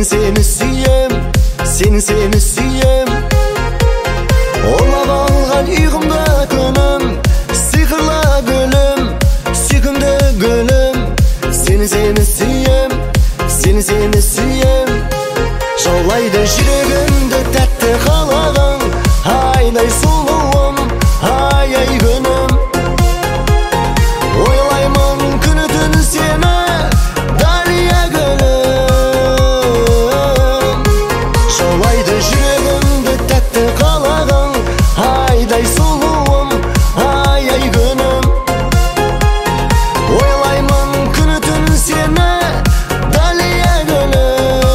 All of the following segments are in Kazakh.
Seni suyem, seni suyem. Orlap algan uyğumda könüm, sihirla gülüm, sükümde gülüm. Seni suyem, seni suyem. Жаулайды жүрегімді тәтті қалағың, айдай сұлуым, ай күнім. Ойлаймын күні түн сені, дария гүлім. Жаулайды жүрегімді тәтті қалағың, айдай сұлуым, ай күнім. Ойлаймын күні түн сені, дария гүлім.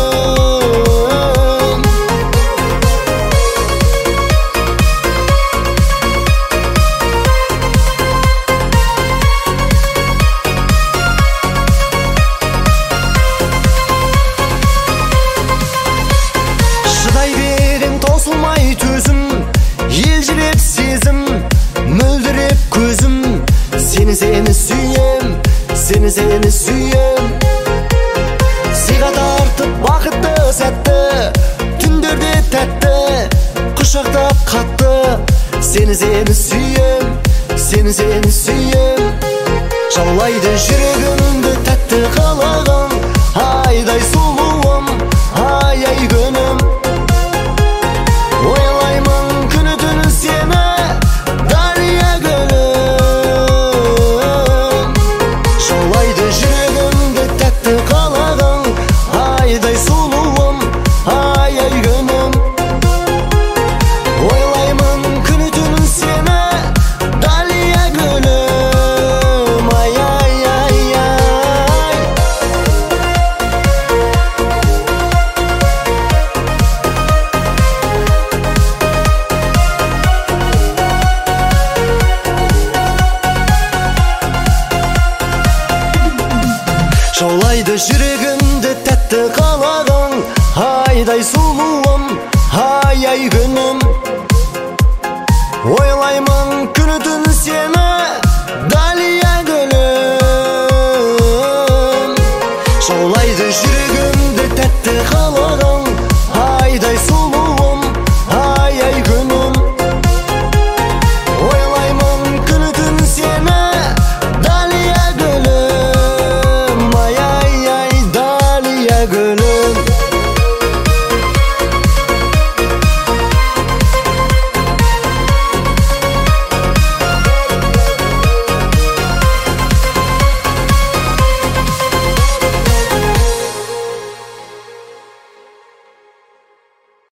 Шыдай берем таусылмай төзім, елжіреп сезім, мөлдіреп көзім. Сені сүйем, сені сүйем. Сыйға тартып бақытты сәтті, түндерде тәтті, құшақтап қатты. Сені сүйем, сені сүйем. Жаулайды жүрегімді тәтті қалағың, айдай сұлуым, ай күнім. Ойлаймын күні түн сені, дария гүлім. Жаулайды жүрегімді тәтті қалағың, айдай сұлуым, ай күнім. Ойлаймын күні түн сені, дария гүлім. Ай Жаулайды жүрегімді тәтті қалағың, айдай сұлуым, ай күнім.